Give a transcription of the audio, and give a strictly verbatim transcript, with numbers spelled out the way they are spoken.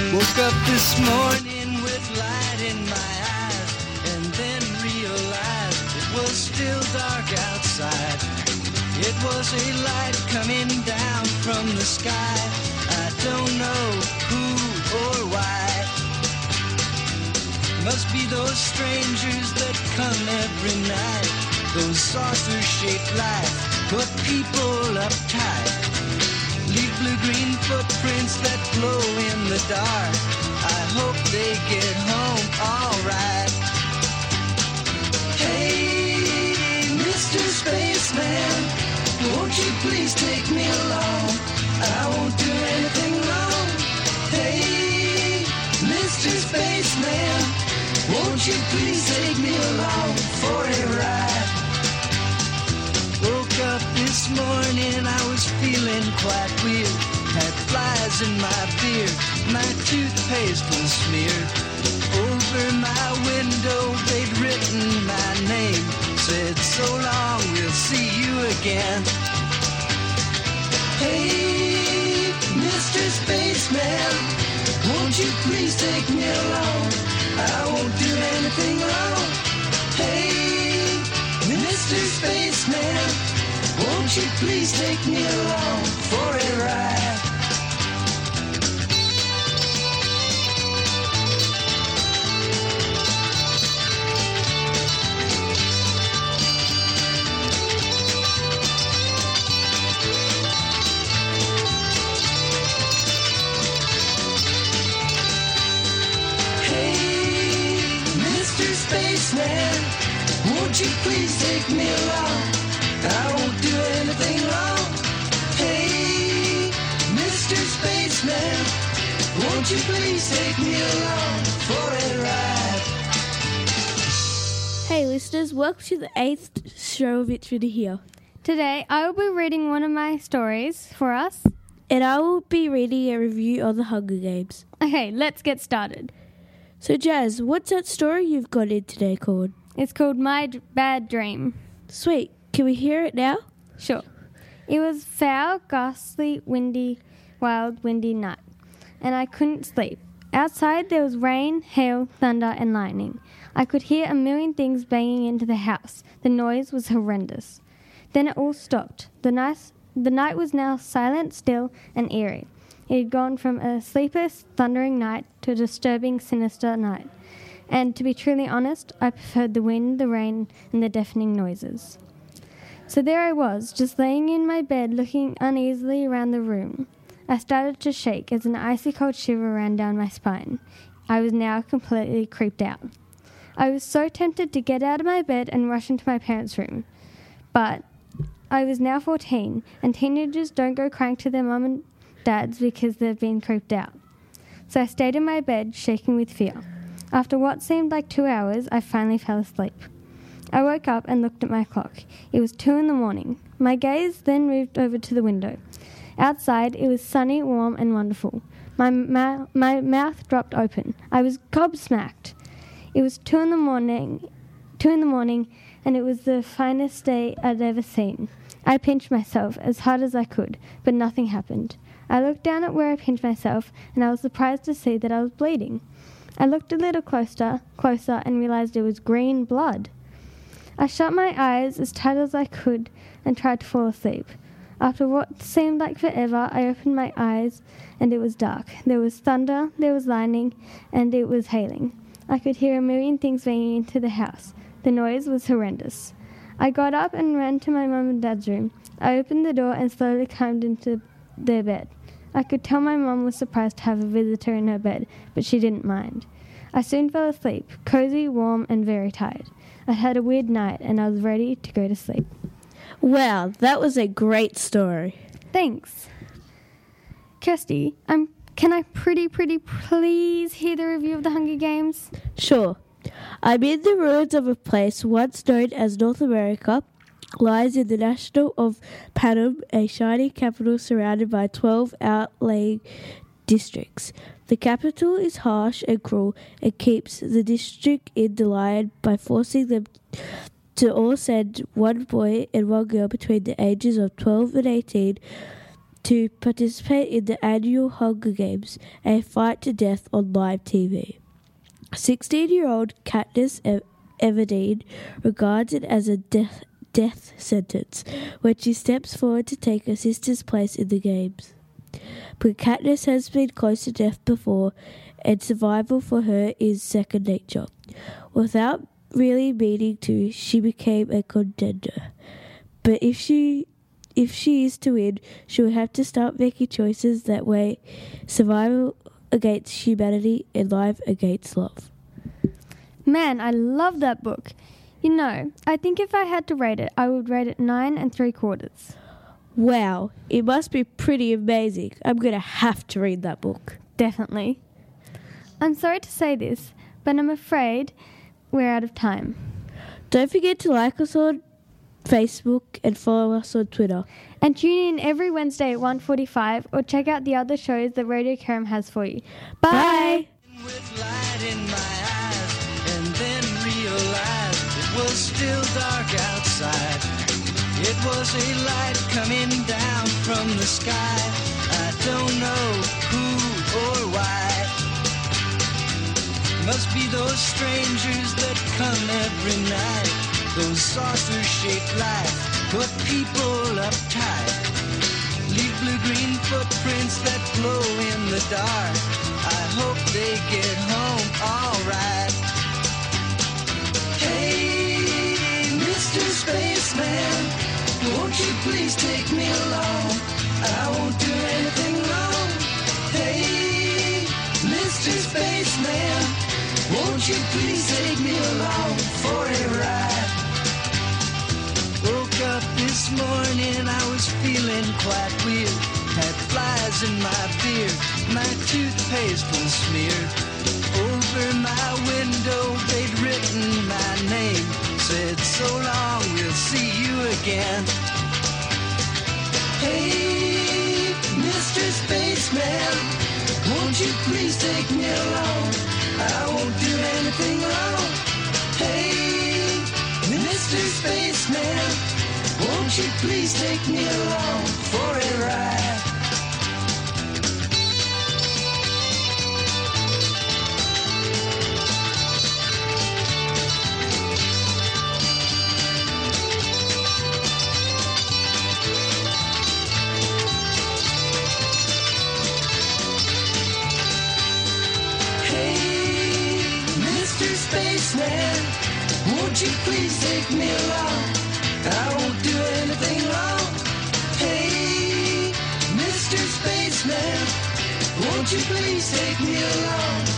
Woke up this morning with light in my eyes, and then realized it was still dark outside. It was a light coming down from the sky. I don't know who or why. Must be those strangers that come every night. Those saucer-shaped lights put people uptight. Leave blue-green footprints that glow in the dark. I hope they get home all right. Hey, Mister Spaceman, won't you please take me along? I won't do anything wrong. Hey, Mister Spaceman, won't you please take me along for a ride? Woke up this morning, I was feeling quite weird. Had flies in my beard, my toothpaste was smeared. Over my window, they'd written my name. Said, so long, we'll see you again. Hey, Mister Spaceman, won't you please take me along? I won't do anything wrong. Hey, Mister Spaceman, won't you please take me along for a ride? Spaceman, won't you please take me along? I won't do anything wrong. Hey, Mister Spaceman, won't you please take me along for a ride? Hey listeners, welcome to the eighth show of It's Really Here. Today I will be reading one of my stories for us. And I will be reading a review of the Hunger Games. Okay, let's get started. So Jazz, what's that story you've got in today called? It's called My D- Bad Dream. Sweet. Can we hear it now? Sure. It was foul, ghastly, windy, wild, windy night, and I couldn't sleep. Outside there was rain, hail, thunder, and lightning. I could hear a million things banging into the house. The noise was horrendous. Then it all stopped. The night, the night was now silent, still, and eerie. It had gone from a sleepless, thundering night to a disturbing, sinister night. And to be truly honest, I preferred the wind, the rain, and the deafening noises. So there I was, just laying in my bed, looking uneasily around the room. I started to shake as an icy cold shiver ran down my spine. I was now completely creeped out. I was so tempted to get out of my bed and rush into my parents' room. But I was now fourteen, and teenagers don't go crying to their mum and dads because they've been creeped out. So I stayed in my bed, shaking with fear. After what seemed like two hours, I finally fell asleep. I woke up and looked at my clock. It was two in the morning. My gaze then moved over to the window. Outside, it was sunny, warm, and wonderful. My, ma- my mouth dropped open. I was gobsmacked. It was two in the morning, two in the morning, and it was the finest day I'd ever seen. I pinched myself as hard as I could, but nothing happened. I looked down at where I pinched myself, and I was surprised to see that I was bleeding. I looked a little closer, closer, and realized it was green blood. I shut my eyes as tight as I could and tried to fall asleep. After what seemed like forever, I opened my eyes, and it was dark. There was thunder, there was lightning, and it was hailing. I could hear a million things banging into the house. The noise was horrendous. I got up and ran to my mum and dad's room. I opened the door and slowly climbed into their bed. I could tell my mum was surprised to have a visitor in her bed, but she didn't mind. I soon fell asleep, cozy, warm, and very tired. I had a weird night, and I was ready to go to sleep. Wow, that was a great story. Thanks. Kirsty, um, can I pretty, pretty please hear the review of the Hunger Games? Sure. I'm in the ruins of a place once known as North America. Lies in the national of Panem, a shining capital surrounded by twelve outlying districts. The capital is harsh and cruel and keeps the district in the line by forcing them to all send one boy and one girl between the ages of twelve and eighteen to participate in the annual Hunger Games, a fight to death on live T V. sixteen-year-old Katniss e- Everdeen regards it as a death, death sentence when she steps forward to take her sister's place in the games. But Katniss has been close to death before, and survival for her is second nature. Without really meaning to, she became a contender. But if she if she is to win, she will have to start making choices that weigh survival against humanity and life against love. Man, I love that book. You know, I think if I had to rate it, I would rate it nine and three quarters. Wow, it must be pretty amazing. I'm going to have to read that book. Definitely. I'm sorry to say this, but I'm afraid we're out of time. Don't forget to like us on Facebook and follow us on Twitter. And tune in every Wednesday at one forty-five or check out the other shows that Radio Caram has for you. Bye! Bye. With light in my eyes, and then realized it was still dark outside. It was a light coming down from the sky. I don't know who or why. Must be those strangers that come every night. Those saucer-shaped lights put people uptight. Leave blue-green footprints that glow in the dark. I hope they get home all right. Hey, Mister Spaceman, won't you please take me along? I won't do anything wrong. Hey, Mister Spaceman, won't you please take me along for a ride? Woke up this morning, I was feeling quite weird. Had flies in my beard, my toothpaste was smeared. Over my window, they'd written my name. Said, so long, we'll see you again. Hey, Mister Spaceman, won't you please take me along? I won't do anything wrong. Hey, Mister Spaceman, won't you please take me along for a ride? Spaceman, won't you please take me along? I won't do anything wrong. Hey, Mister Spaceman, won't you please take me along?